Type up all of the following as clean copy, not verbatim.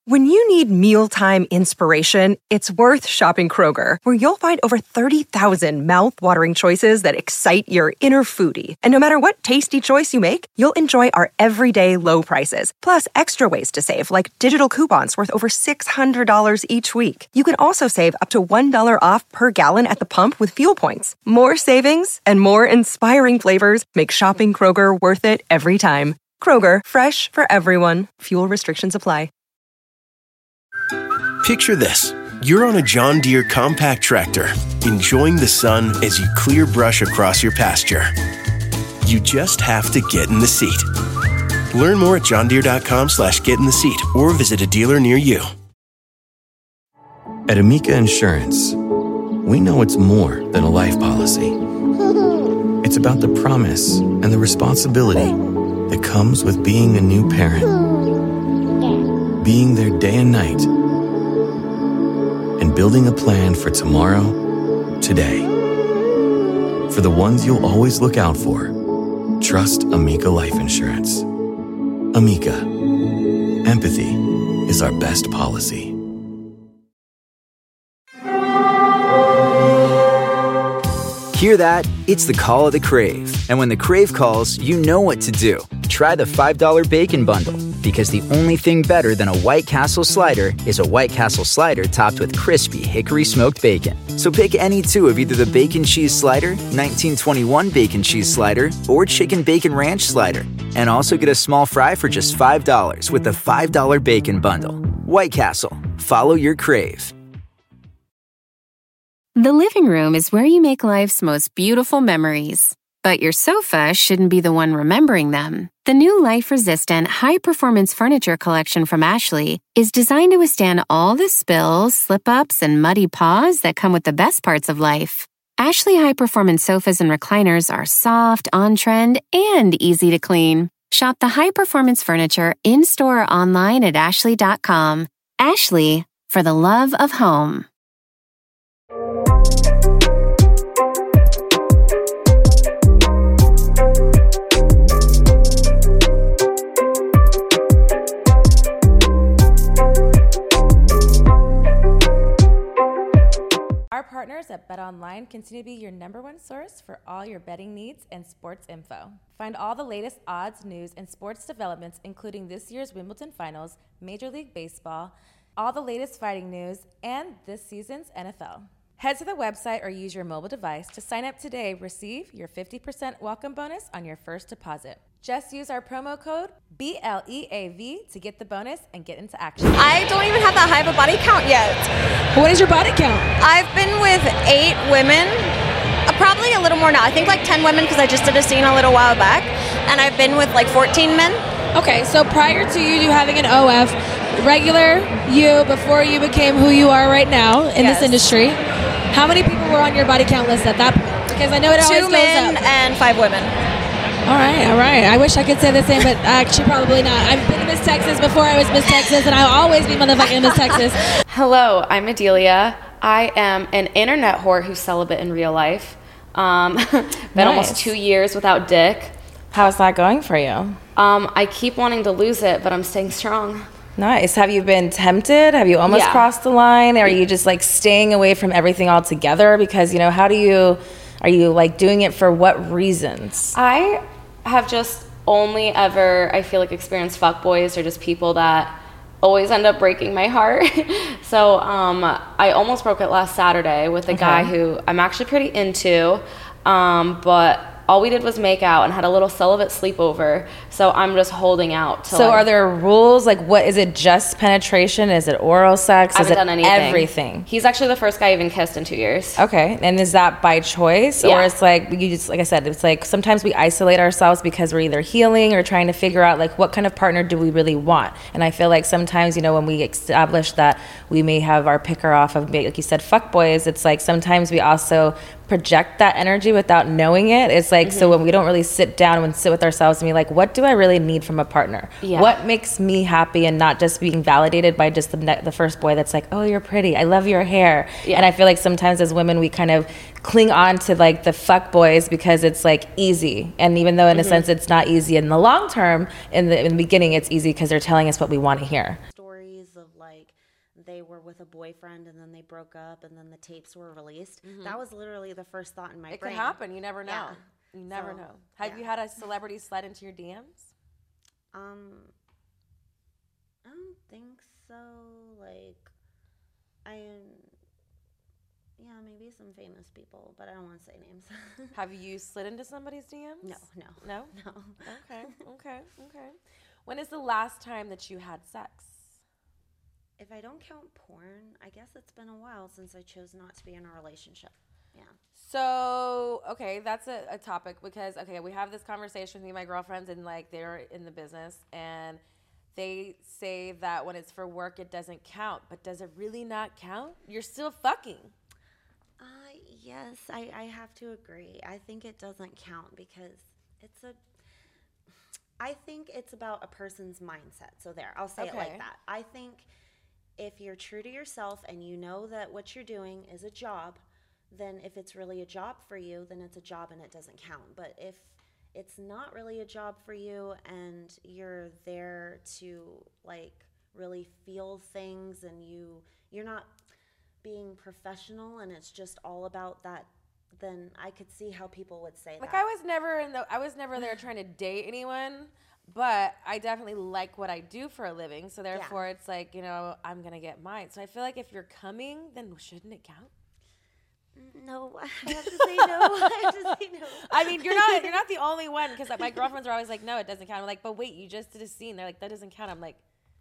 When you need mealtime inspiration, it's worth shopping Kroger, where you'll find over 30,000 mouth-watering choices that excite your inner foodie. And no matter what tasty choice you make, you'll enjoy our everyday low prices, plus extra ways to save, like digital coupons worth over $600 each week. You can also save up to $1 off per gallon at the pump with fuel points. More savings and more inspiring flavors make shopping Kroger worth it every time. Kroger, fresh for everyone. Fuel restrictions apply. Picture this. You're on a John Deere compact tractor, enjoying the sun as you clear brush across your pasture. You just have to get in the seat. Learn more at johndeere.com/get in the seat or visit a dealer near you. At Amica Insurance, we know it's more than a life policy. It's about the promise and the responsibility that comes with being a new parent. Being there day and night, and building a plan for tomorrow, today. For the ones you'll always look out for, trust Amica Life Insurance. Amica. Empathy is our best policy. Hear that? It's the call of the Crave. And when the Crave calls, you know what to do. Try the $5 Bacon Bundle, because the only thing better than a White Castle slider is a White Castle slider topped with crispy hickory smoked bacon. So pick any two of either the Bacon Cheese Slider, 1921 Bacon Cheese Slider, or Chicken Bacon Ranch Slider. And also get a small fry for just $5 with the $5 Bacon Bundle. White Castle. Follow your Crave. The living room is where you make life's most beautiful memories. But your sofa shouldn't be the one remembering them. The new life-resistant, high-performance furniture collection from Ashley is designed to withstand all the spills, slip-ups, and muddy paws that come with the best parts of life. Ashley high-performance sofas and recliners are soft, on-trend, and easy to clean. Shop the high-performance furniture in-store or online at ashley.com. Ashley, for the love of home. Our partners at BetOnline continue to be your #1 source for all your betting needs and sports info. Find all the latest odds, news, and sports developments, including this year's Wimbledon Finals, Major League Baseball, all the latest fighting news, and this season's NFL. Head to the website or use your mobile device to sign up today. Receive your 50% welcome bonus on your first deposit. Just use our promo code BLEAV to get the bonus and get into action. I don't even have that high of a body count yet. What is your body count? I've been with 8 women, probably a little more now. I think like 10 women because I just did a scene a little while back, and I've been with like 14 men. Okay, so prior to you having an OF, regular you, before you became who you are right now in this industry, how many people were on your body count list at that point? Because I know it always goes up. 2 men and 5 women. All right. I wish I could say the same, but actually probably not. I've been Miss Texas before I was Miss Texas, and I'll always be motherfucking Miss Texas. Hello, I'm Adelia. I am an internet whore who's celibate in real life. Been almost 2 years without dick. How's that going for you? I keep wanting to lose it, but I'm staying strong. Nice. Have you been tempted? Have you almost crossed the line? Or are you just like staying away from everything altogether? Because, are you like doing it for what reasons? I have just only ever, I feel like, experienced fuckboys or just people that always end up breaking my heart. So I almost broke it last Saturday with a guy who I'm actually pretty into, but all we did was make out and had a little celibate sleepover. So I'm just holding out. So are there rules? Like, what is it? Just penetration? Is it oral sex? I haven't done anything. Everything? He's actually the first guy I even kissed in 2 years. Okay, and is that by choice, or it's like you just, like I said, it's like sometimes we isolate ourselves because we're either healing or trying to figure out like what kind of partner do we really want? And I feel like sometimes when we establish that we may have our picker off of, like you said, fuckboys, it's like sometimes we also project that energy without knowing it. It's like, so when we don't really sit down and sit with ourselves and be like, what do I really need from a partner? What makes me happy, and not just being validated by just the first boy that's like, oh, you're pretty, I love your hair. And I feel like sometimes as women we kind of cling on to like the fuck boys because it's like easy, and even though in a sense it's not easy in the long term, in the beginning it's easy because they're telling us what we want to hear. Stories of they were with a boyfriend and then they broke up and then the tapes were released. That was literally the first thought in my brain. It could happen. You never know. Yeah. You never know. Have you had a celebrity slide into your DMs? I don't think so. Like, maybe some famous people, but I don't want to say names. Have you slid into somebody's DMs? No. Okay. When is the last time that you had sex? If I don't count porn, I guess it's been a while since I chose not to be in a relationship. Yeah. So, okay, that's a topic because, we have this conversation with me and my girlfriends, and like they're in the business, and they say that when it's for work, it doesn't count. But does it really not count? You're still fucking. Yes, I have to agree. I think it doesn't count because I think it's about a person's mindset. So there, I'll say it like that. I think if you're true to yourself and you know that what you're doing is a job, then if it's really a job for you, then it's a job and it doesn't count. But if it's not really a job for you and you're there to like really feel things and you're not being professional and it's just all about that, then I could see how people would say like that. I was never there trying to date anyone, but I definitely like what I do for a living. So therefore it's like, I'm going to get mine. So I feel like if you're coming, then shouldn't it count? No, I have to say no. I mean, you're not the only one because my girlfriends are always like, no, it doesn't count. I'm like, but wait, you just did a scene. They're like, that doesn't count. I'm like,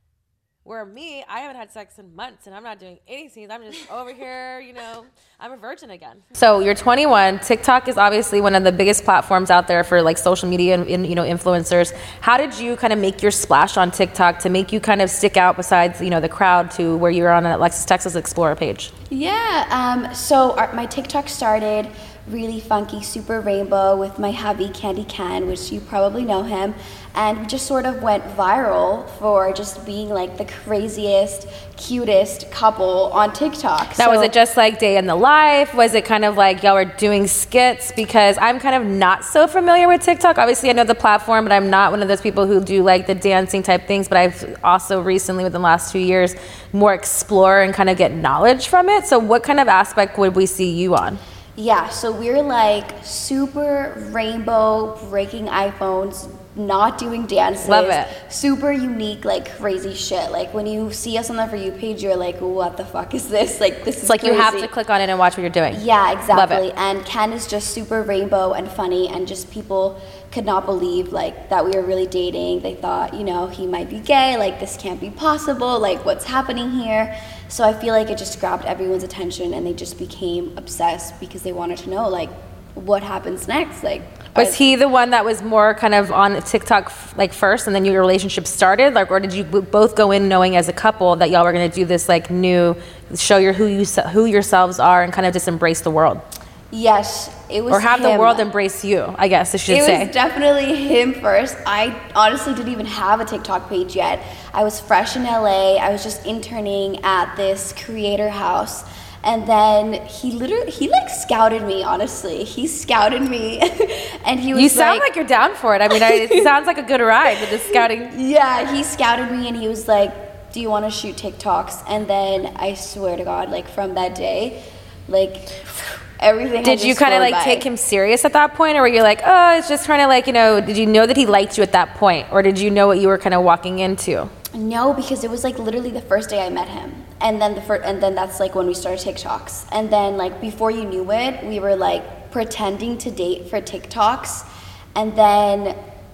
where me, I haven't had sex in months and I'm not doing any scenes. I'm just over here, I'm a virgin again. So you're 21. TikTok is obviously one of the biggest platforms out there for like social media and influencers. How did you kind of make your splash on TikTok to make you kind of stick out besides, the crowd to where you were on an Alexis Texas Explorer page? Yeah, so my TikTok started really funky, super rainbow with my hubby, Candy Can, which you probably know him. And we just sort of went viral for just being like the craziest, cutest couple on TikTok. Now, was it just like day in the life? Was it kind of like y'all were doing skits? Because I'm kind of not so familiar with TikTok. Obviously, I know the platform, but I'm not one of those people who do like the dancing type things. But I've also recently, within the last 2 years, more explore and kind of get knowledge from it. So what kind of aspect would we see you on? Yeah, so we're like super rainbow, breaking iPhones, not doing dances. Love it. Super unique, like crazy shit. Like when you see us on the For You page, you're like, what the fuck is this? Like this is like crazy. You have to click on it and watch what you're doing. Yeah, exactly. Love it. And Ken is just super rainbow and funny, and just people could not believe like that we were really dating. They thought, he might be gay. Like this can't be possible. Like what's happening here? So I feel like it just grabbed everyone's attention, and they just became obsessed because they wanted to know like what happens next. Like, was he the one that was more kind of on TikTok like first, and then your relationship started, like, or did you both go in knowing as a couple that y'all were going to do this like new show who yourselves are and kind of just embrace the world? Yes, it was. Or have him. The world embrace you, I guess I should say. It was definitely him first. I honestly didn't even have a TikTok page yet. I was fresh in LA. I was just interning at this creator house. And then he like scouted me, honestly. He scouted me and he was You sound like you're down for it. I mean, it sounds like a good ride with the scouting. Yeah, he scouted me and he was like, do you want to shoot TikToks? And then I swear to God, like from that day, like everything. Did you kind of like take him serious at that point, or were you like, oh, it's just trying to like, did you know that he liked you at that point, or did you know what you were kind of walking into? No, because it was like literally the first day I met him, and then that's like when we started TikToks, and then like before you knew it, we were like pretending to date for TikToks, and then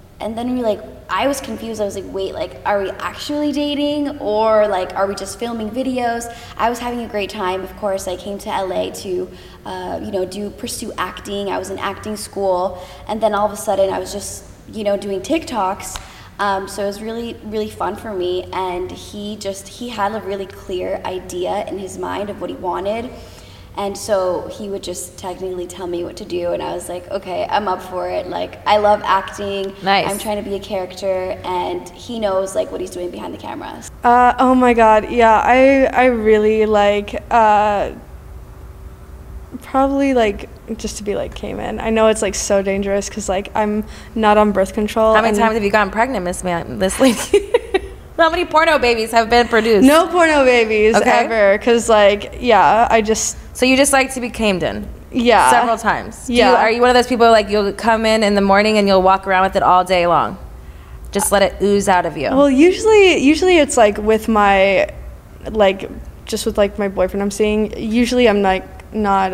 we like, I was confused. I was like, wait, like, are we actually dating, or like, are we just filming videos? I was having a great time. Of course, I came to LA to, pursue acting. I was in acting school, and then all of a sudden, I was just, doing TikToks. So it was really, really fun for me, and he had a really clear idea in his mind of what he wanted. And so he would just technically tell me what to do, and I was like, okay, I'm up for it. Like, I love acting. Nice. I'm trying to be a character, and he knows like what he's doing behind the cameras. Oh my God, yeah, I really like probably like just to be like Cayman. I know it's like so dangerous because like I'm not on birth control. How many times have you gotten pregnant, this lady? How many porno babies have been produced? No porno babies ever, because like, yeah, I just. So you just like to be camed in? Yeah. Several times. Yeah. Are you one of those people like you'll come in the morning and you'll walk around with it all day long? Just let it ooze out of you. Well, usually it's like with my, like, just with like my boyfriend I'm seeing. Usually I'm like not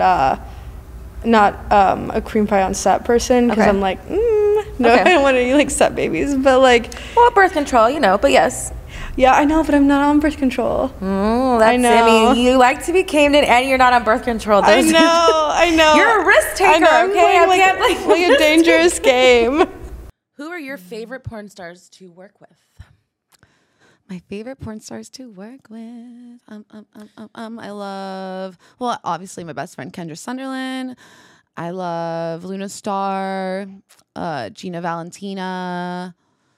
a cream pie on set person, because I'm like, I don't want any like set babies, but like. Well, birth control, but yes. Yeah, I know, but I'm not on birth control. I know. You like to be camed in and you're not on birth control. I know. You're a risk taker, I know, I'm playing like a dangerous game. Who are your favorite porn stars to work with? My favorite porn stars to work with. I love, well, obviously my best friend Kendra Sunderland. I love Luna Star, Gina Valentina.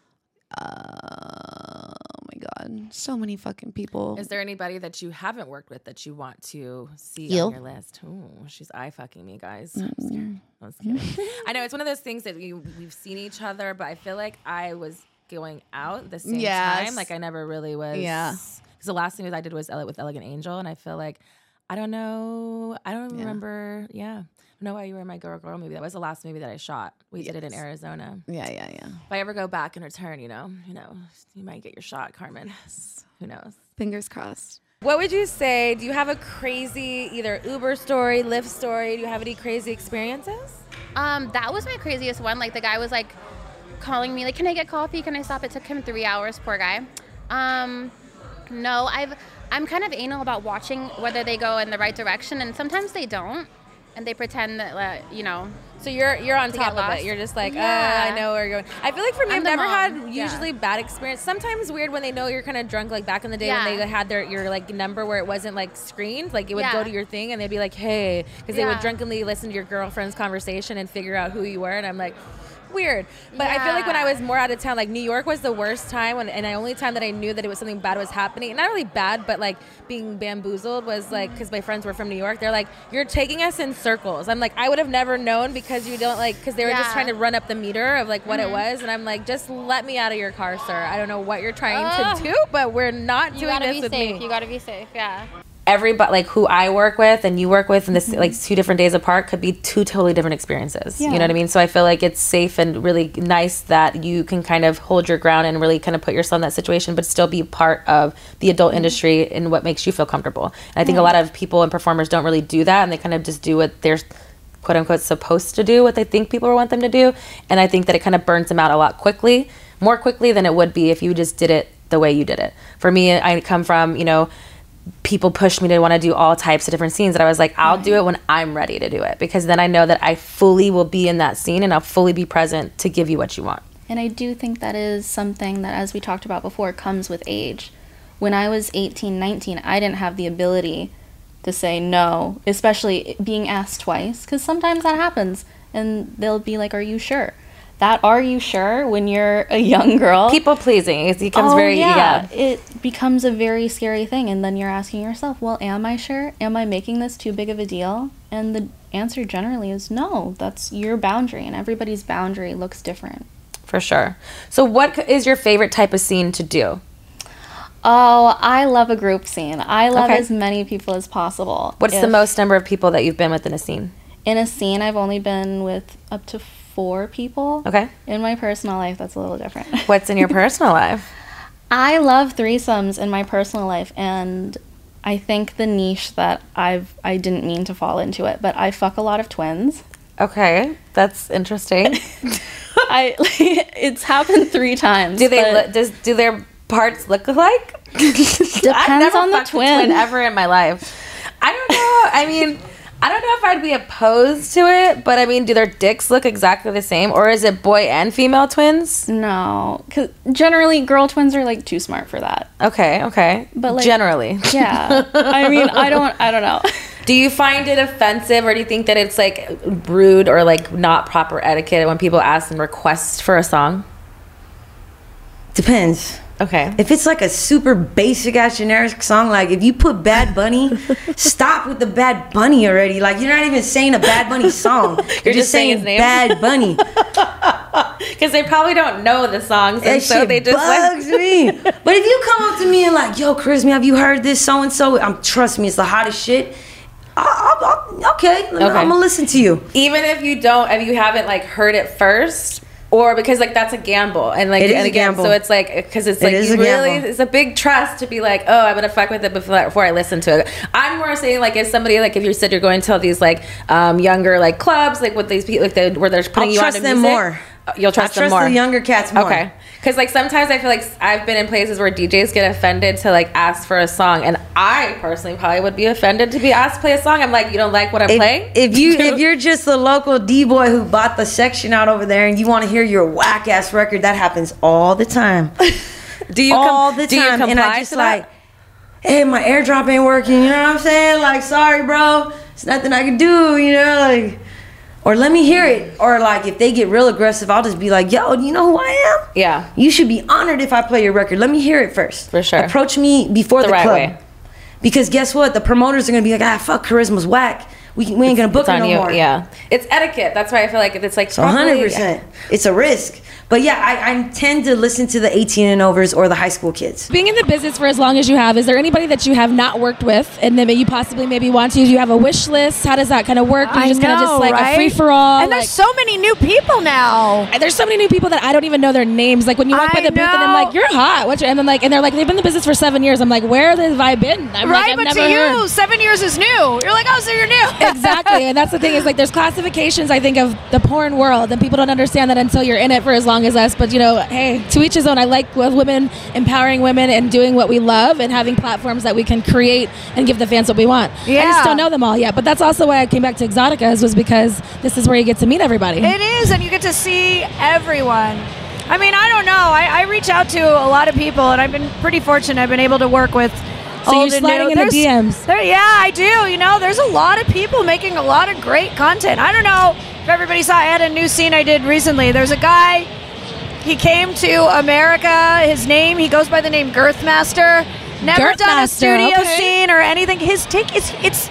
Oh my God, so many fucking people. Is there anybody that you haven't worked with that you want to see Gil? on your list? Ooh, she's eye fucking me, guys. I'm scared. I was kidding. I know it's one of those things that we've seen each other, but I feel like I was going out the same time. Like I never really was. Yeah. Because the last thing I did was with Elegant Angel, and I feel like I don't know. I don't remember. Yeah. I know why you were in my Girl movie. That was the last movie that I shot. We did it in Arizona. Yeah. If I ever go back and return, you might get your shot, Carmen. Yes. Who knows? Fingers crossed. What would you say? Do you have a crazy either Uber story, Lyft story? Do you have any crazy experiences? That was my craziest one. Like the guy was like calling me like, "Can I get coffee? Can I stop?" It took him 3 hours. Poor guy. No, I'm kind of anal about watching whether they go in the right direction, and sometimes they don't. And they pretend that, So you're on top of it. You're just like, I know where you're going. I feel like for me, I've never had usually bad experience. Sometimes weird when they know you're kind of drunk, like back in the day when they had your like number where it wasn't like screened. Like it would go to your thing and they'd be like, hey, because they would drunkenly listen to your girlfriend's conversation and figure out who you were. And I'm like, weird. But I feel like when I was more out of town, like New York was the worst time, and the only time that I knew that it was something bad was happening. Not really bad, but like being bamboozled was like, because my friends were from New York, they're like, you're taking us in circles. I'm like, I would have never known because you don't like, because they were just trying to run up the meter of like what it was, and I'm like, just let me out of your car, sir. I don't know what you're trying to do, but we're not doing this with me. You gotta be safe. Yeah. Everybody, like who I work with and you work with, and this like 2 different days apart could be 2 totally different experiences. You know what I mean? So I feel like it's safe and really nice that you can kind of hold your ground and really kind of put yourself in that situation, but still be part of the adult industry and what makes you feel comfortable. And I think a lot of people and performers don't really do that, and they kind of just do what they're quote unquote supposed to do, what they think people want them to do. And I think that it kind of burns them out a lot more quickly than it would be if you just did it the way you did it. For me, I come from, people pushed me to want to do all types of different scenes that I was like, I'll do it when I'm ready to do it, because then I know that I fully will be in that scene and I'll fully be present to give you what you want. And I do think that is something that, as we talked about before, comes with age. When I was 18, 19, I didn't have the ability to say no, especially being asked twice, because sometimes that happens and they'll be like, are you sure? That "are you sure" when you're a young girl, people pleasing, it becomes it becomes a very scary thing. And then you're asking yourself, well, am I sure? Am I making this too big of a deal? And the answer generally is no. That's your boundary, and everybody's boundary looks different. For sure. So what is your favorite type of scene to do? Oh, I love a group scene. I love as many people as possible. What's the most number of people that you've been with in a scene? In a scene, I've only been with up to 4 people. Okay. In my personal life, that's a little different. What's in your personal life? I love threesomes in my personal life, and I think the niche that I didn't mean to fall into it, but I fuck a lot of twins. Okay, that's interesting. It's happened 3 times. Do their parts look alike? Depends I've never on the fucked a twin ever in my life. I don't know. I mean, I don't know if I'd be opposed to it, but I mean, do their dicks look exactly the same, or is it boy and female twins? No, because generally girl twins are like too smart for that. Okay, but like, generally, yeah. I mean, I don't know. Do you find it offensive, or do you think that it's like rude or like not proper etiquette when people ask and request for a song? Depends. Okay. If it's like a super basic ass generic song, like if you put Bad Bunny, stop with the Bad Bunny already. Like you're not even saying a Bad Bunny song. You're just saying his name. Bad Bunny. Because they probably don't know the songs, and That so shit they just bugs me. But if you come up to me and like, yo, Charisma, have you heard this so and so? Trust me, it's the hottest shit. Okay, I'm gonna listen to you. Even if you haven't like heard it first. Or because like that's a gamble, and like it is and again, a gamble. So it's like because it's like you really it's a big trust to be like, oh, I'm gonna fuck with it before I listen to it. I'm more saying like if somebody like if you said you're going to these like younger like clubs like with these people like where they're putting you on to music. I'll trust them more. You'll trust them more. I trust the younger cats more. Okay. Because like sometimes I feel like I've been in places where DJs get offended to like ask for a song, and I personally probably would be offended to be asked to play a song. I'm like, you don't like what I'm playing? If you're just a local D-boy who bought the section out over there and you want to hear your whack ass record, that happens all the time. Do you comply and I just to like, that? hey, my AirDrop ain't working. You know what I'm saying? Like, sorry, bro. It's nothing I can do. You know, like. Or let me hear it. Or like if they get real aggressive, I'll just be like, yo, do you know who I am? Yeah. You should be honored if I play your record. Let me hear it first. For sure. Approach me before the right club. way. Because guess what? The promoters are going to be like, fuck, Charisma's whack. We ain't going to book her no more. Yeah. It's etiquette. That's why I feel like it's like so 100%. It's a risk. But yeah, I tend to listen to the 18 and overs or the high school kids. Being in the business for as long as you have, is there anybody that you have not worked with and then you possibly maybe want to? Do you have a wish list? How does that kind of work? Do you just kind of just like a free for all? And there's so many new people now. And there's so many new people that I don't even know their names. Like when you walk by the booth and I'm like, you're hot. What's your, and then like, and they're like, they've been in the business for 7 years. I'm like, where have I been? I'm right, like, but to you, 7 years is new. You're like, oh, so you're new. Exactly, and that's the thing is like, there's classifications I think of the porn world, and people don't understand that until you're in it for as long as us. But you know, hey, to each his own. I like women empowering women and doing what we love and having platforms that we can create and give the fans what we want. Yeah. I just don't know them all yet, but that's also why I came back to Exoticas, was because this is where you get to meet everybody. It is, and you get to see everyone. I mean, I don't know. I reach out to a lot of people, and I've been pretty fortunate. I've been able to work with so you're sliding in the DMs. Yeah, I do. You know, there's a lot of people making a lot of great content. I don't know if everybody saw, I had a new scene I did recently. There's a guy, he came to America. He goes by the name Girthmaster. Never done a studio scene or anything. His take is it's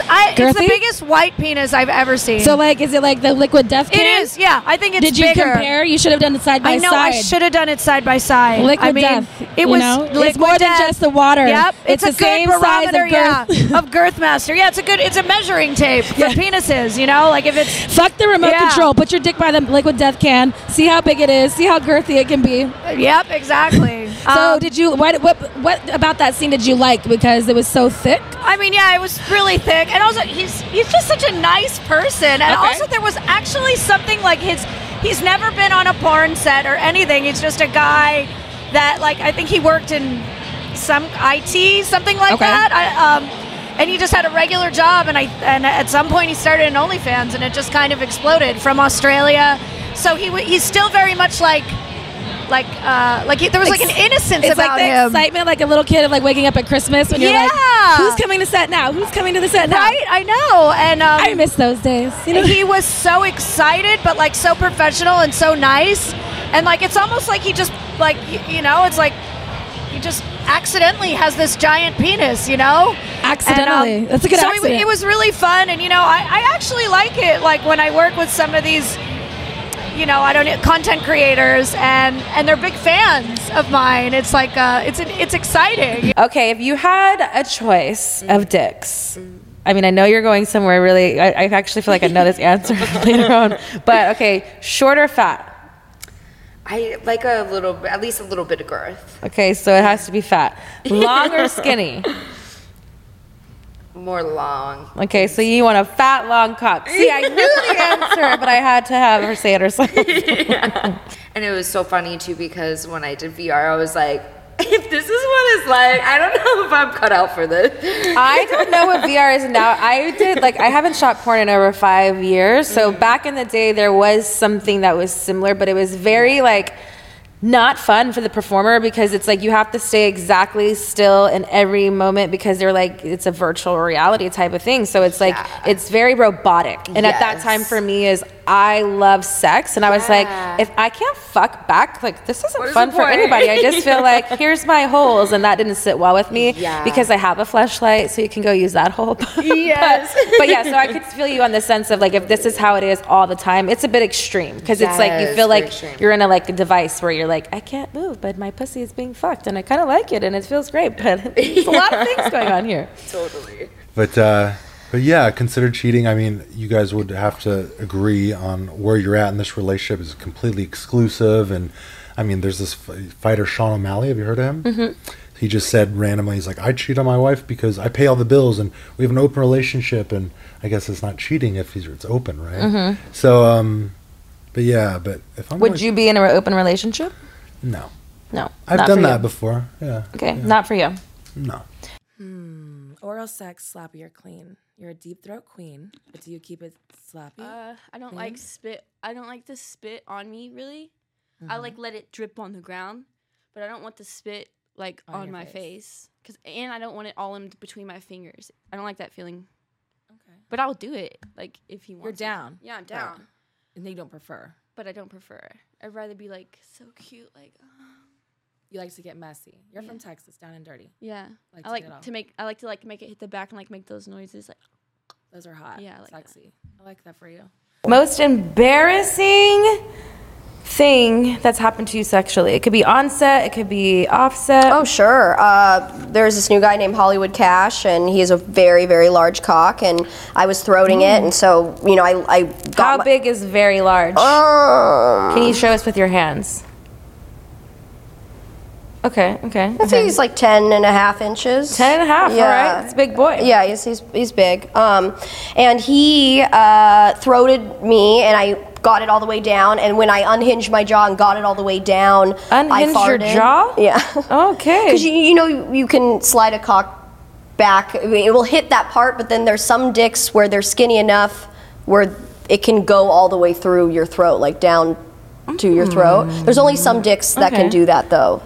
the biggest white penis I've ever seen. So like, is it like the Liquid Death can? It is, yeah. I think it's Did you bigger. compare? You should have done it side by side. I know, I should have done it side by side. Liquid Death. It was it's more than just the water. Yep, it's the a good same size barometer, of girth. of Girthmaster. Yeah, it's a measuring tape for penises. You know, like if it's fuck the remote control. Put your dick by the Liquid Death can. See how big it is. See how girthy it can be. Yep, exactly. So did you? What about that scene did you like? Because it was so thick. I mean, yeah, it was really thick, and also he's just such a nice person, and also there was actually something like he's never been on a porn set or anything. He's just a guy that like I think he worked in some IT, something like that. And he just had a regular job, and at some point he started an OnlyFans, and it just kind of exploded from Australia. So he's still very much there was like an innocence about him. It's like the excitement, like a little kid of like waking up at Christmas when you're like, who's coming to set now? Who's coming to the set now? Right, I know. And I miss those days. You know? He was so excited, but like so professional and so nice. And like it's almost like he just like it's like he just accidentally has this giant penis, you know? Accidentally. That's a good accident. So it was really fun, and I actually like it. Like when I work with some of these content creators and they're big fans of mine. It's like it's exciting. Okay, if you had a choice of dicks, I mean, I know you're going somewhere really. I actually feel like I know this answer later on. But okay, short or fat? I like at least a little bit of girth. Okay, so it has to be fat. Long or skinny? More long. Okay, so you want a fat, long cock. See, I knew the answer, but I had to have her say it herself. Yeah. And it was so funny, too, because when I did VR, I was like, if this is what it's like, I don't know if I'm cut out for this. I don't know what VR is now. I haven't shot porn in over 5 years. So back in the day, there was something that was similar, but it was very, not fun for the performer, because it's like you have to stay exactly still in every moment, because they're like, it's a virtual reality type of thing. So it's like, it's very robotic. And at that time for me I love sex, and I was like, if I can't fuck back, like this isn't fun for anybody. I just feel like here's my holes, and that didn't sit well with me because I have a fleshlight, so you can go use that hole. Yes. but yeah, so I could feel you on the sense of like if this is how it is all the time, it's a bit extreme because it's like you feel like you're in a device where you're like, I can't move, but my pussy is being fucked, and I kind of like it, and it feels great, but it's a lot of things going on here. Totally. But yeah, consider cheating. I mean, you guys would have to agree on where you're at in this relationship is completely exclusive. And I mean, there's this fighter, Sean O'Malley. Have you heard of him? Mm-hmm. He just said randomly, he's like, I cheat on my wife because I pay all the bills and we have an open relationship. And I guess it's not cheating if it's open, right? Mm-hmm. So, but if I'm would you be in an open relationship? No. No. I've done that before. Yeah. Okay. Yeah. Not for you. No. Oral sex, sloppy or clean? You're a deep throat queen, but do you keep it sloppy? I don't like spit. I don't like to spit on me, really. I let it drip on the ground, but I don't want the spit on my face. And I don't want it all in between my fingers. I don't like that feeling. Okay. But I'll do it, if he wants. You're down. Yeah, I'm down. Oh. And they don't prefer. But I don't prefer. I'd rather be so cute, You like to get messy. You're from Texas, down and dirty. Yeah. I like to make it hit the back and make those noises. Those are hot. Yeah, I like sexy. That. I like that for you. Most embarrassing thing that's happened to you sexually? It could be on set, it could be offset. Oh, sure. There's this new guy named Hollywood Cash, and he has a very, very large cock, and I was throating it, and so, I got How big is very large? Can you show us with your hands? Okay. I'd say he's 10 and a half inches. 10 and a half, yeah. All right. It's a big boy. Yeah, he's big. And he throated me, and I got it all the way down, and when I unhinged my jaw and got it all the way down, I farted. Your jaw? Yeah. Okay. Because you can slide a cock back. I mean, it will hit that part, but then there's some dicks where they're skinny enough where it can go all the way through your throat, down to your throat. There's only some dicks that can do that though.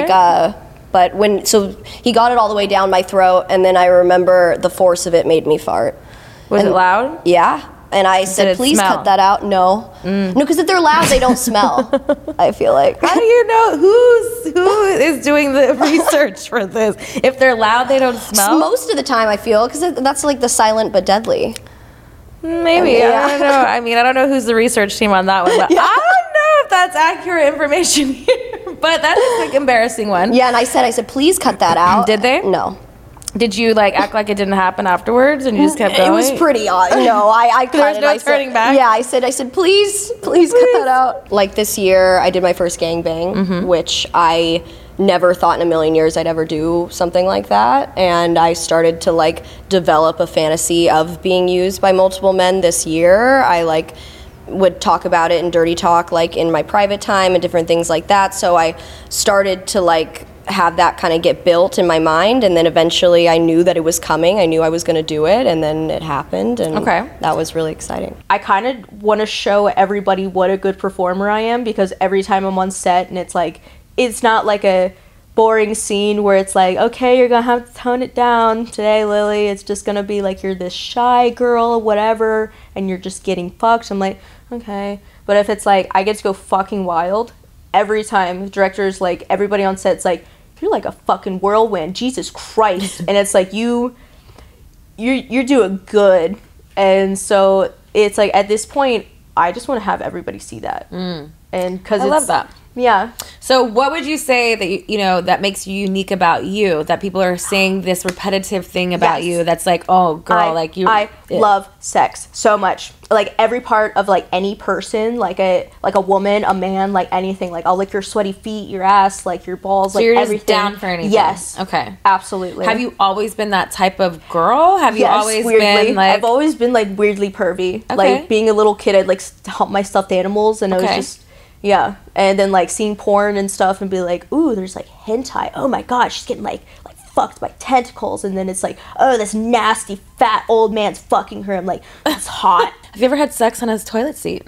But so he got it all the way down my throat, and then I remember the force of it made me fart. Was it loud? Yeah. And I said, please cut that out. No. No, because if they're loud, they don't smell, I feel like. How do you know who is doing the research for this? If they're loud, they don't smell? Most of the time, I feel, because that's the silent but deadly. Maybe. Yeah. I don't know. I mean, I don't know who's the research team on that one, but I don't know if that's accurate information here. But that is an embarrassing one. Yeah, and I said, please cut that out. Did they? No. Did you act like it didn't happen afterwards and you just kept going? It was pretty odd. No, I cut it. There's no turning back? Yeah, I said, please cut that out. This year, I did my first gangbang, which I never thought in a million years I'd ever do something like that. And I started to develop a fantasy of being used by multiple men this year. I would talk about it in dirty talk in my private time and different things like that. So I started to have that kind of get built in my mind, and then eventually I knew that it was coming. I knew I was going to do it, and then it happened, and that was really exciting. I kind of want to show everybody what a good performer I am, because every time I'm on set and it's not a boring scene where it's okay, you're gonna have to tone it down today, Lily. It's just gonna be you're this shy girl, whatever, and you're just getting fucked. I'm okay. But if it's I get to go fucking wild every time, the director's everybody on set's you're a fucking whirlwind, Jesus Christ. And it's you're doing good. And so it's at this point, I just want to have everybody see that. And because I love that. Yeah. So what would you say that that makes you unique about you, that people are saying this repetitive thing about you that's oh girl, I love sex so much. Every part of any person, a woman, a man, anything. I'll lick your sweaty feet, your ass, your balls, so you're everything. Just down for anything. Yes. Okay. Absolutely. Have you always been that type of girl? Have you always been I've always been weirdly pervy. Okay. Being a little kid, I'd hump my stuffed animals, and it was just yeah. And then seeing porn and stuff and be ooh, there's hentai. Oh my god, she's getting fucked by tentacles, and then it's oh, this nasty fat old man's fucking her. I'm that's hot. Have you ever had sex on a toilet seat?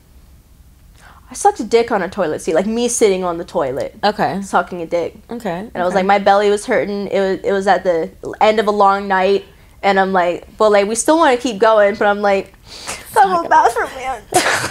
I sucked a dick on a toilet seat, me sitting on the toilet. Okay. Sucking a dick. Okay. And I was my belly was hurting. It was at the end of a long night, and I'm but we still want to keep going, but I'm That was bad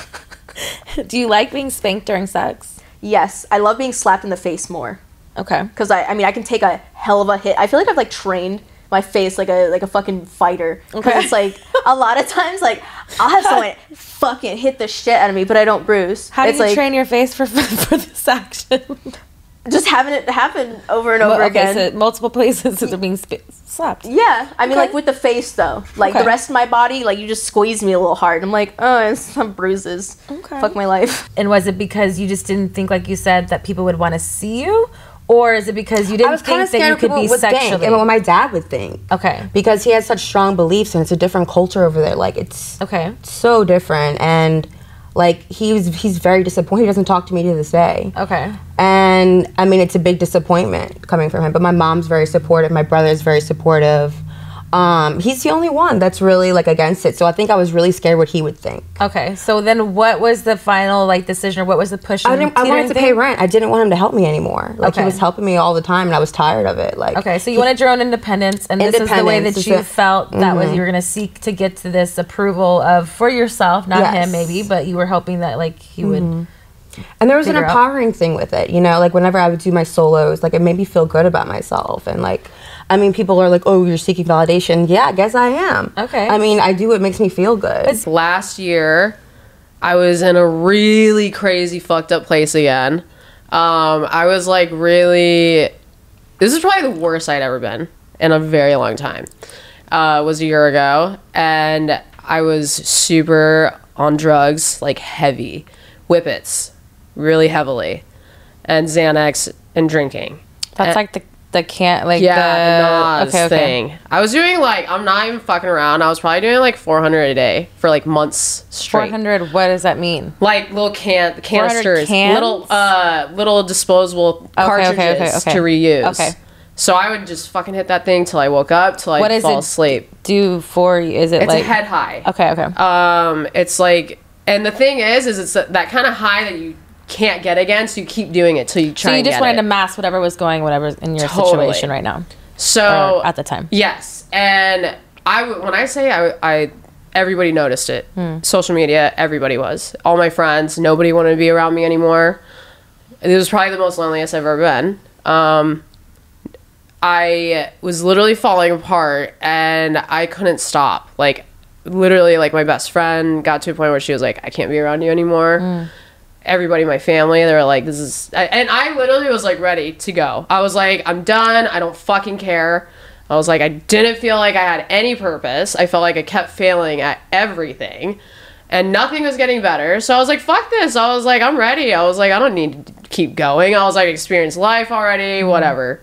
for me. Do you like being spanked during sex? Yes, I love being slapped in the face more. Okay. Because I mean, I can take a hell of a hit. I feel like I've like trained my face like a fucking fighter. Because it's like a lot of times like I'll have someone fucking hit the shit out of me, but I don't bruise. How do you train your face for this action? Just having it happen over and over again. So multiple places that are being slapped. Yeah, I mean, like with the face though. Like the rest of my body, like you just squeeze me a little hard. I'm like, oh, it's some bruises. Okay. Fuck my life. And was it because you just didn't think, like you said, that people would want to see you? Or is it because you didn't think that you could be sexually? And what my dad would think. Okay. Because he has such strong beliefs and it's a different culture over there. Like it's so different. And like he's very disappointed. He doesn't talk to me to this day. Okay. And I mean, it's a big disappointment coming from him. But my mom's very supportive. My brother's very supportive. He's the only one that's really like against it. So I think I was really scared what he would think. Okay. So then what was the final like decision, or what was the push? I wanted to pay rent. I didn't want him to help me anymore. Like he was helping me all the time and I was tired of it. Like okay, so you wanted your own independence, and this is the way that you felt that was you were gonna seek to get to this approval of for yourself, not him maybe, but you were hoping that like he would. And there was an empowering thing with it, you know, like whenever I would do my solos, like it made me feel good about myself. And like, I mean, people are like, oh, you're seeking validation. Yeah, I guess I am. Okay. I mean, I do what makes me feel good. Last year, I was in a really crazy fucked up place again. I was like really, this is probably the worst I'd ever been in a very long time. It was a year ago. And I was super on drugs, like heavy. Whippets. Really heavily, and Xanax and drinking. That's like the can't like the NOS thing. I was doing like, I'm not even fucking around. I was probably doing like 400 a day for like months straight. 400. What does that mean? Like little canisters, cans? little disposable cartridges to reuse. Okay. So I would just fucking hit that thing till I woke up, till I fall asleep. Do for you? Is it it's like a head high? Okay. It's like, and the thing is it's that kind of high that you can't get again, so you keep doing it till you try. So you and just get wanted it. to mask whatever's in your situation right now. So or at the time, yes. And when I say I everybody noticed it. Social media, everybody was. All my friends, nobody wanted to be around me anymore. It was probably the most loneliest I've ever been. I was literally falling apart, and I couldn't stop. Like literally, like my best friend got to a point where she was like, "I can't be around you anymore." Everybody in my family, they were like, this is, and I literally was like ready to go. I was like, I'm done. I don't fucking care. I was like, I didn't feel like I had any purpose. I felt like I kept failing at everything and nothing was getting better. So I was like, fuck this. I was like, I'm ready. I was like, I don't need to keep going. I was like, experience life already, whatever.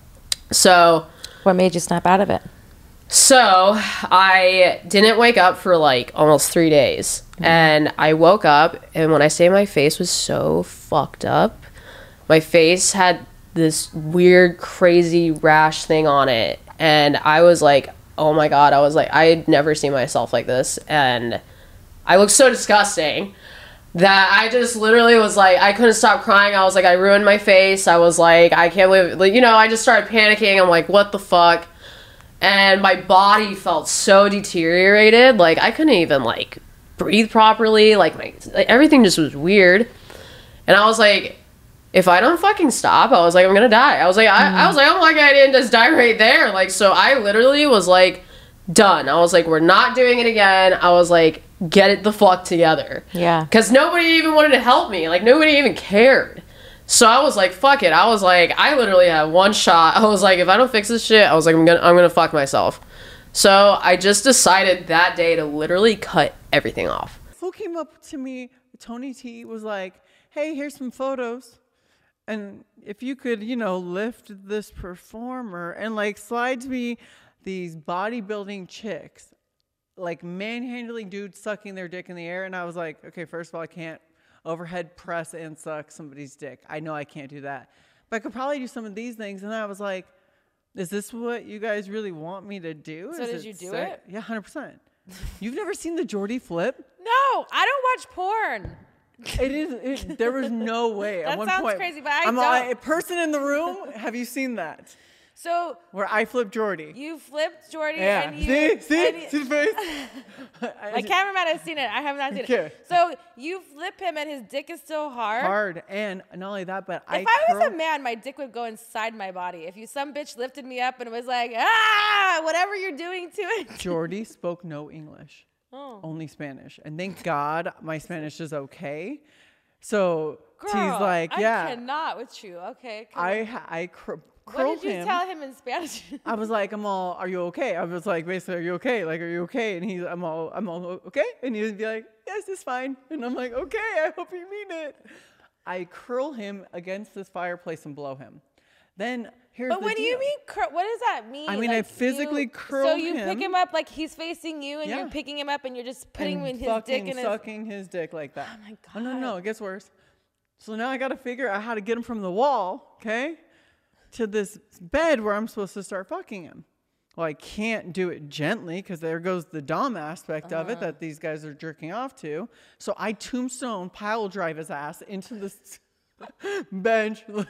So what made you snap out of it? So I didn't wake up for like almost 3 days. And I woke up, and when I say my face was so fucked up, my face had this weird, crazy rash thing on it. And I was like, oh my God. I was like, I had never seen myself like this. And I looked so disgusting that I just literally was like, I couldn't stop crying. I was like, I ruined my face. I was like, I can't believe it. Like, you know, I just started panicking. I'm like, what the fuck? And my body felt so deteriorated. Like, I couldn't even, like, breathe properly. Like, everything just was weird. And I was like, if I don't fucking stop, I was like, I'm gonna die. I was like, I was like, oh my God, I didn't just die right there. Like, so I literally was like, done. I was like, we're not doing it again. I was like, get it the fuck together. Yeah. Because nobody even wanted to help me. Like, nobody even cared. So I was like, fuck it. I was like, I literally had one shot. I was like, if I don't fix this shit, I was like, I'm gonna fuck myself. So I just decided that day to literally cut everything off. Fool came up to me, Tony T was like, hey, here's some photos. And if you could, you know, lift this performer, and like slides me these bodybuilding chicks, like manhandling dudes sucking their dick in the air. And I was like, okay, first of all, I can't overhead press and suck somebody's dick. I know I can't do that. But I could probably do some of these things. And then I was like, is this what you guys really want me to do? So did you do it? Yeah, 100%. You've never seen the Geordie flip? No, I don't watch porn. There was no way. That At one sounds point, crazy, but I don't. A person in the room, have you seen that? So where I flipped Jordy. You flipped Jordy. Yeah. And you, see the face. My cameraman has seen it. I have not seen it. So you flip him, and his dick is still hard. And not only that, but if I was a man, my dick would go inside my body. If some bitch lifted me up and was like, whatever you're doing to it. Jordy spoke no English, only Spanish, and thank God my Spanish is okay. So Girl, he's like, yeah, I cannot with you. Okay. I What curled did you him. tell him in Spanish? I was like, are you okay? I was like, basically, are you okay? Like, are you okay? And I'm all okay. And he would be like, yes, it's fine. And I'm like, okay, I hope you mean it. I curl him against this fireplace and blow him. Then here's the deal. But when you mean curl, what does that mean? I mean, I physically curl him. So you pick him up like he's facing you, and you're picking him up, and you're just putting him in his dick and sucking his dick like that. Oh my God. Oh, no, it gets worse. So now I got to figure out how to get him from the wall, okay, to this bed where I'm supposed to start fucking him. Well, I can't do it gently because there goes the dom aspect of it that these guys are jerking off to. So I tombstone pile drive his ass into this bench. And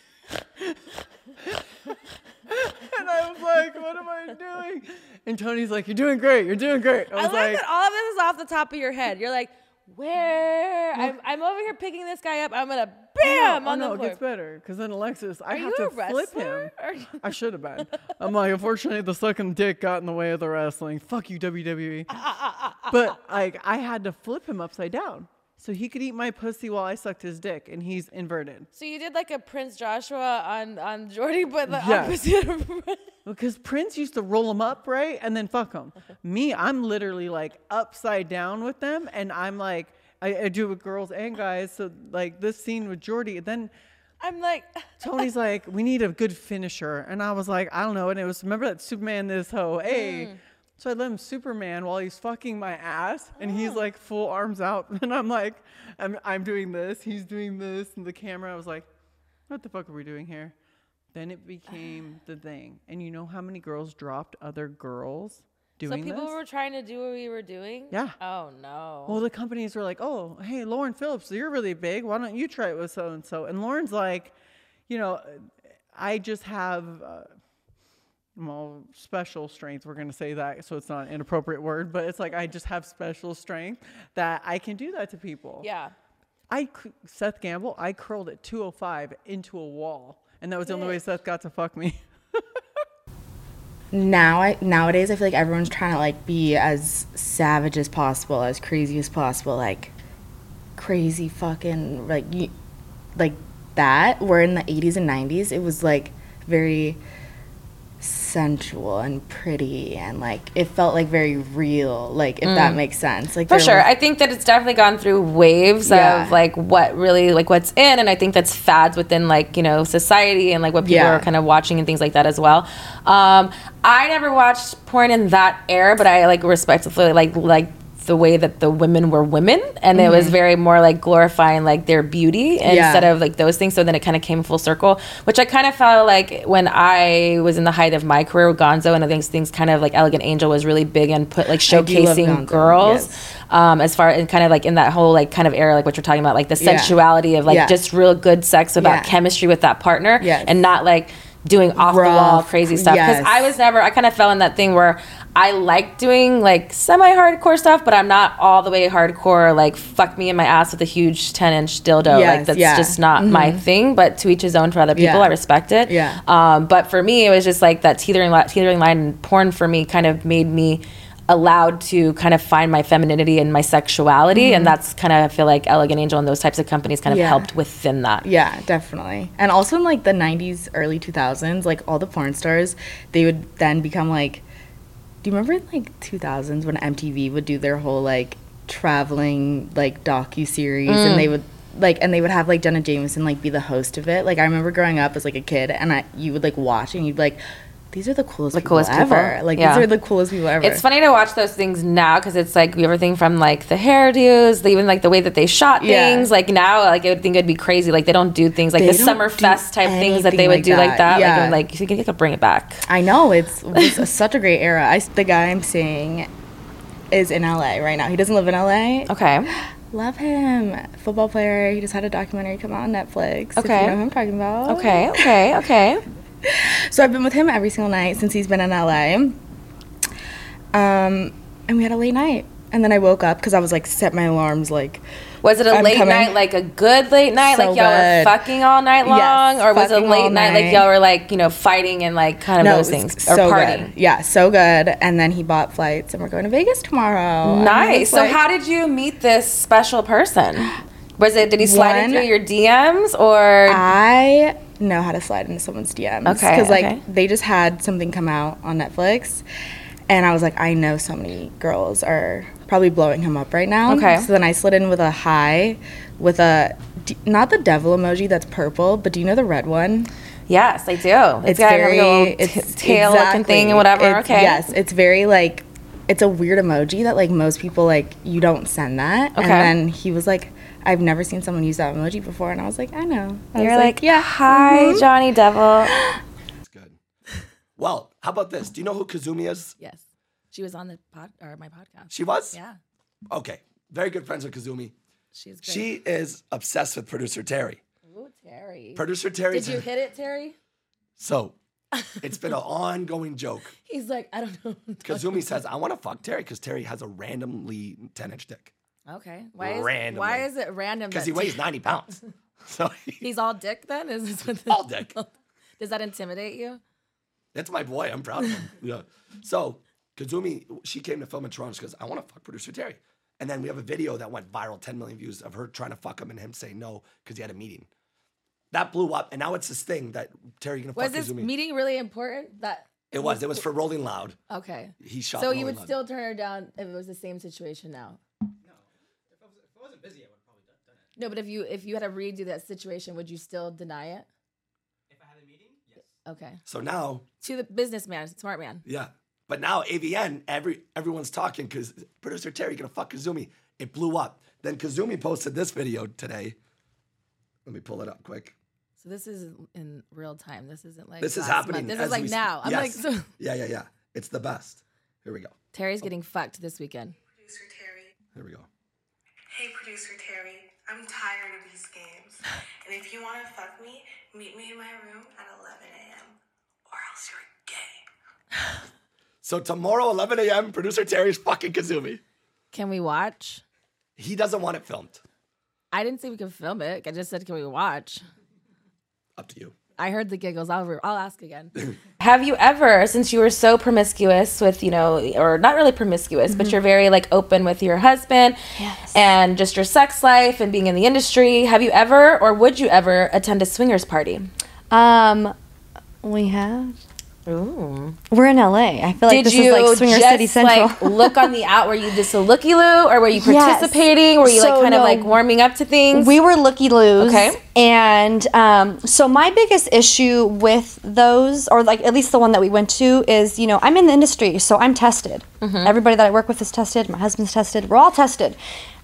I was like, what am I doing? And Tony's like, you're doing great. You're doing great. I love that all of this is off the top of your head. You're like, where? I'm over here picking this guy up. I'm going to bam on the floor. It gets better. Because then Alexis, I have you to a flip wrestler? him. I should have been. I'm like, unfortunately, the sucking dick got in the way of the wrestling. Fuck you, WWE. But like, I had to flip him upside down. So he could eat my pussy while I sucked his dick, and he's inverted. So you did like a Prince Joshua on Jordy, but the opposite of because Prince used to roll them up, right? And then fuck them. Me, I'm literally like upside down with them. And I'm like, I do with girls and guys. So like this scene with Jordy, then I'm like, Tony's like, we need a good finisher. And I was like, I don't know. And it was, remember that Superman this hoe, hey. So I let him Superman while he's fucking my ass. And he's like full arms out. And I'm like, I'm doing this. He's doing this. And the camera, I was like, what the fuck are we doing here? Then it became the thing. And you know how many girls dropped other girls doing this? So people were trying to do what we were doing? Yeah. Oh, no. Well, the companies were like, oh, hey, Lauren Phillips, you're really big. Why don't you try it with so-and-so? And Lauren's like, you know, I just have, special strength. We're going to say that so it's not an inappropriate word. But it's like I just have special strength that I can do that to people. Yeah. Seth Gamble, I curled at 205 into a wall. And that was the only way Seth got to fuck me. Nowadays, I feel like everyone's trying to like be as savage as possible, as crazy as possible, like crazy fucking like that. Where in the 80s and 90s, it was like very sensual and pretty, and like it felt like very real, like if that makes sense. Like for sure, I think that it's definitely gone through waves of like what really like what's in, and I think that's fads within like, you know, society and like what people are kind of watching and things like that as well. I never watched porn in that era, but I like respectfully like the way that the women were women, and it was very more like glorifying like their beauty instead of like those things. So then it kind of came full circle, which I kind of felt like when I was in the height of my career with Gonzo, and I think things kind of like Elegant Angel was really big and put like showcasing girls as far and kind of like in that whole like kind of era, like what you're talking about, like the sensuality of like just real good sex about chemistry with that partner and not like doing off the wall crazy stuff. Because I kind of fell in that thing where I like doing like semi-hardcore stuff, but I'm not all the way hardcore, like fuck me in my ass with a huge 10-inch dildo. Like that's just not my thing, but to each his own for other people. I respect it. But for me, it was just like that teetering line, and porn for me kind of made me allowed to kind of find my femininity and my sexuality, and that's kind of, I feel like Elegant Angel and those types of companies kind of helped within that. Yeah, definitely. And also in like the 90s, early 2000s, like all the porn stars, they would then become like, do you remember in like 2000s when MTV would do their whole like traveling like docu-series and they would have like Jenna Jameson like be the host of it. Like I remember growing up as like a kid, and you would like watch and you'd be like, these are the coolest people ever. Like these are the coolest people ever. It's funny to watch those things now because it's like everything from like the hairdos, even like the way that they shot things. Like now, like I would think it'd be crazy. Like they don't do things like the summer fest type things that they would do like that. Yeah. Like you can bring it back. I know it was such a great era. The guy I'm seeing is in LA right now. He doesn't live in LA. Okay. Love him. Football player. He just had a documentary come out on Netflix. Okay. If you know who I'm talking about. Okay. So I've been with him every single night since he's been in LA. And we had a late night. And then I woke up because I was like, set my alarms like. Was it a late night, like a good late night, So like y'all were good. fucking all night long? Yes, or was it fucking late all night, like night. y'all were like, you know, fighting and like kind of No, those it was things? Or so partying? good. Yeah, so good. And then he bought flights and we're going to Vegas tomorrow. And I Nice. was So like- how did you meet this special person? Did he slide in One- through your DMs or? I know how to slide into someone's DMs. Okay, Because like okay. they just had something come out on Netflix, and I was like, I know so many girls are probably blowing him up right now. Okay. So then I slid in with a hi, with not the devil emoji that's purple, but do you know the red one? Yes, I do. It's got a very little tail looking thing and whatever. It's- Okay. Yes, it's very like, it's a weird emoji that like most people like, you don't send that. Okay. And then he was like, I've never seen someone use that emoji before, and I was like, I know. I You're was like, yeah, hi, mhm. Johnny Devil. Well, how about this? Do you know who Kazumi is? Yes. She was on the my podcast. She was? Yeah. Okay. Very good friends with Kazumi. She's great. She is obsessed with producer Terry. Ooh, Terry. Producer Terry. Did you hit it, Terry? So, it's been an ongoing joke. He's like, I don't know. Kazumi says, I want to fuck Terry because Terry has a randomly 10-inch dick. Okay. Randomly. Why is it random? Because that he weighs 90 pounds. So he's all dick then? Is this what all dick. Does that intimidate you? That's my boy. I'm proud of him. Yeah. So Kazumi, she came to film in Toronto. She goes, I want to fuck producer Terry. And then we have a video that went viral, 10 million views of her trying to fuck him and him saying no because he had a meeting. That blew up. And now it's this thing that Terry gonna Was fuck this Kazumi. meeting really important? It was. It was for Rolling Loud. Okay. He shot So you Rolling would Loud. still turn her down if it was the same situation now? If I wasn't busy, I would have probably done it. No, but if you had to redo that situation, would you still deny it? If I had a meeting, yes. Okay. So now, To the businessman, smart man. yeah. But now AVN, everyone's talking because producer Terry gonna fuck Kazumi. It blew up. Then Kazumi posted this video today. Let me pull it up quick. So this is in real time. This isn't like This is last happening. month. This as is like we now. I'm like, yes. so Yeah. It's the best. Here we go. Terry's getting fucked this weekend. Producer Terry. Here we go. Hey, Producer Terry. I'm tired of these games. And if you want to fuck me, meet me in my room at 11 a.m. or else you're gay. So tomorrow, 11 a.m., producer Terry's fucking Kazumi. Can we watch? He doesn't want it filmed. I didn't say we could film it. I just said, can we watch? Up to you. I heard the giggles. I'll ask again. Have you ever, since you were so promiscuous with, you know, or not really promiscuous, but you're very like open with your husband and just your sex life and being in the industry, have you ever or would you ever attend a swingers party? We have. Ooh. We're in LA. I feel like Did this you is like Swinger just City Central. like look on the out? Were you just a looky-loo or were you Yes. participating? Were you like So, kind of no, like warming up to things? We were looky-loos. Okay. And so my biggest issue with those, or like at least the one that we went to, is, you know, I'm in the industry, so I'm tested. Mhm. Everybody that I work with is tested. My husband's tested. We're all tested.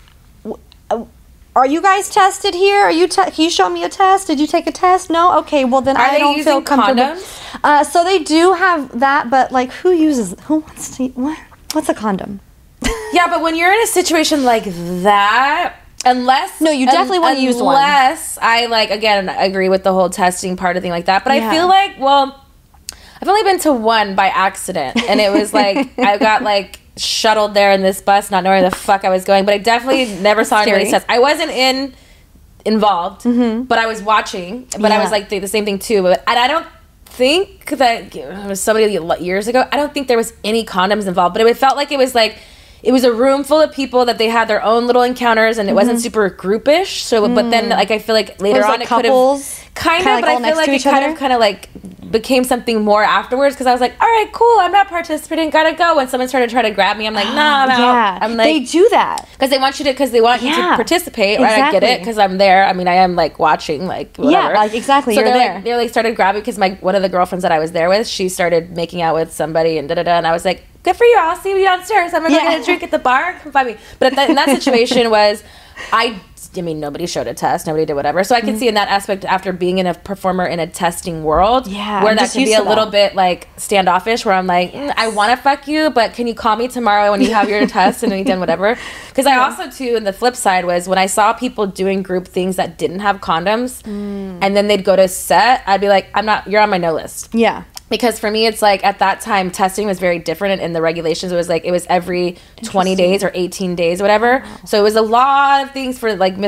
Are you guys tested here? Are you? Can you show me a test? Did you take a test? No. Okay. Well, then Are I they don't feel using comfortable. condoms? So they do have that, but like, who wants to? What's a condom? Yeah, but when you're in a situation like that, unless No, you definitely wanna use one. Unless I like again, I agree with the whole testing part of thing like that. But Yeah. I feel like, well, I've only been to one by accident, and it was like I got like shuttled there in this bus, not knowing where the fuck I was going. But I definitely never saw anybody's Scary. test. I wasn't involved, but I was watching. But I was Yeah. like the same thing too. But and I don't think that it was somebody years ago. I don't think there was any condoms involved, but it felt like it was a room full of people that they had their own little encounters, and it wasn't super groupish. So, but then like I feel like later Was it on like it could couples? have kind Kinda of, like but all I feel next like to it each kind other? of like became something more afterwards because I was like, all right, cool, I'm not participating, gotta go. When someone started trying to grab me, I'm like, nah, I'm out. Yeah, I'm like, they do that because they want you to Yeah, participate. Right? I get it exactly. because I'm there. I mean, I am like watching, like whatever. Yeah, like, exactly, So you're they're, there. Like, they like started grabbing because one of the girlfriends that I was there with, she started making out with somebody and and I was like, good for you. I'll see you downstairs. I'm gonna go get a drink at the bar. Come find me. But in that situation was, I mean, nobody showed a test, nobody did whatever. So I can see in that aspect, after being in a performer in a testing world, where that can be a little bit like standoffish, where I'm like, I want to fuck you, but can you call me tomorrow when you have your test and you've done whatever? Because I also too, and the flip side was when I saw people doing group things that didn't have condoms, and then they'd go to set, I'd be like, you're on my no list. Yeah. Because for me, it's like at that time, testing was very different. And in the regulations, it was every 20 days or 18 days, whatever. Wow. So it was a lot of things for like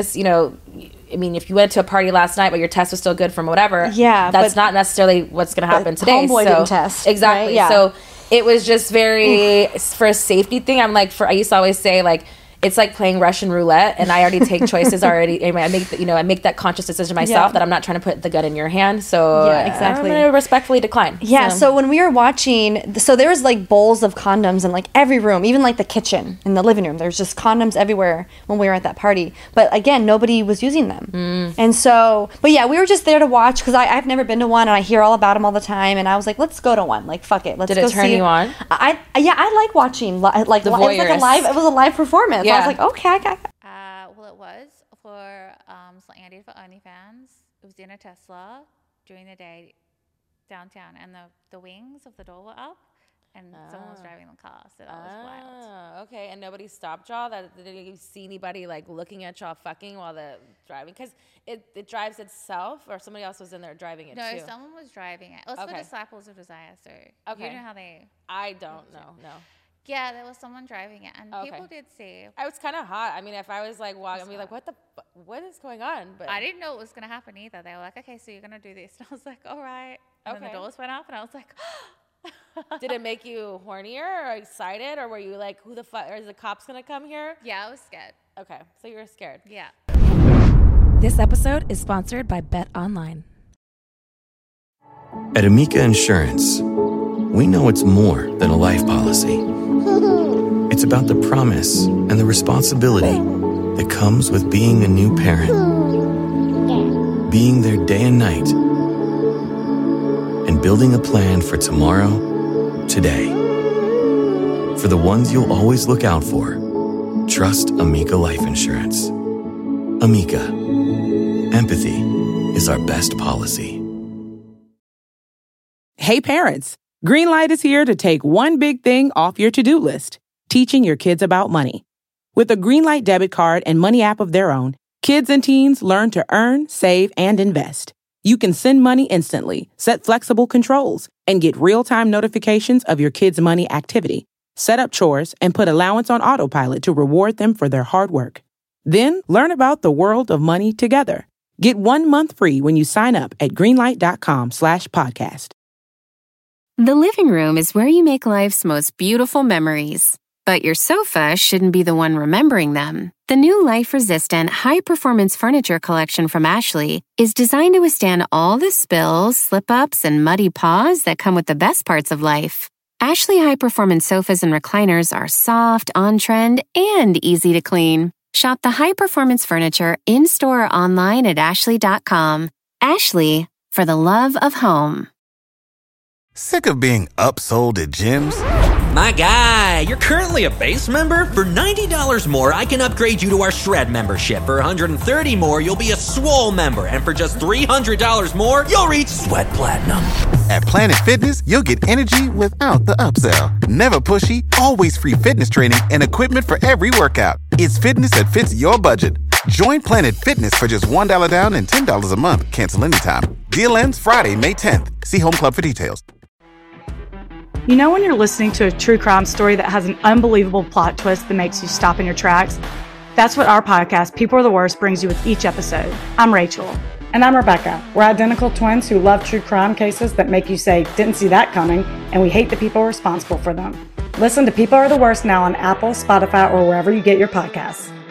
I mean, if you went to a party last night, but your test was still good from whatever, that's not necessarily what's going to happen today. Homeboy didn't test. Exactly. Right? Yeah. So it was just very, for a safety thing, I used to always say like, it's like playing Russian roulette, and I already take choices already. I make that conscious decision myself that I'm not trying to put the gun in your hand. So exactly. I'm going to respectfully decline. Yeah. So when we were watching, so there was like bowls of condoms in like every room, even like the kitchen in the living room. There's just condoms everywhere when we were at that party. But again, nobody was using them. And so, but yeah, we were just there to watch because I've never been to one, and I hear all about them all the time. And I was like, let's go to one. Like, fuck it, let's go see. Did it turn you on? I like watching like the voyeurs. It was a live performance. Yeah. I was like, okay, well, it was for Andy for OnlyFans. It was in a Tesla during the day downtown, and the wings of the door were up, and someone was driving the car, so that was wild. Okay, and nobody stopped y'all? Did you see anybody like looking at y'all fucking while they're driving? Because it drives itself, or somebody else was in there driving it too? No, someone was driving it. It was for Disciples of Desire, so you know how they... I don't know, no. Yeah, there was someone driving it, and people did see. I was kind of hot. I mean, if I was like walking, I'd be like, what is going on? But I didn't know it was going to happen either. They were like, okay, so you're going to do this. And I was like, all right. And then the doors went up, and I was like, Did it make you hornier or excited, or were you like, who the fuck, is the cops going to come here? Yeah, I was scared. Okay, so you were scared. Yeah. This episode is sponsored by Bet Online. At Amica Insurance, we know it's more than a life policy. It's about the promise and the responsibility that comes with being a new parent. Being there day and night. And building a plan for tomorrow, today. For the ones you'll always look out for, trust Amica Life Insurance. Amica. Empathy is our best policy. Hey parents, Greenlight is here to take one big thing off your to-do list, teaching your kids about money. With a Greenlight debit card and money app of their own, kids and teens learn to earn, save, and invest. You can send money instantly, set flexible controls, and get real-time notifications of your kids' money activity. Set up chores and put allowance on autopilot to reward them for their hard work. Then learn about the world of money together. Get 1 month free when you sign up at greenlight.com/podcast. The living room is where you make life's most beautiful memories. But your sofa shouldn't be the one remembering them. The new life-resistant, high-performance furniture collection from Ashley is designed to withstand all the spills, slip-ups, and muddy paws that come with the best parts of life. Ashley high-performance sofas and recliners are soft, on-trend, and easy to clean. Shop the high-performance furniture in-store or online at ashley.com. Ashley, for the love of home. Sick of being upsold at gyms? My guy, you're currently a base member? For $90 more, I can upgrade you to our Shred membership. For $130 more, you'll be a Swole member. And for just $300 more, you'll reach Sweat Platinum. At Planet Fitness, you'll get energy without the upsell. Never pushy, always free fitness training and equipment for every workout. It's fitness that fits your budget. Join Planet Fitness for just $1 down and $10 a month. Cancel anytime. Deal ends Friday, May 10th. See Home Club for details. You know when you're listening to a true crime story that has an unbelievable plot twist that makes you stop in your tracks? That's what our podcast, People Are the Worst, brings you with each episode. I'm Rachel. And I'm Rebecca. We're identical twins who love true crime cases that make you say, didn't see that coming, and we hate the people responsible for them. Listen to People Are the Worst now on Apple, Spotify, or wherever you get your podcasts.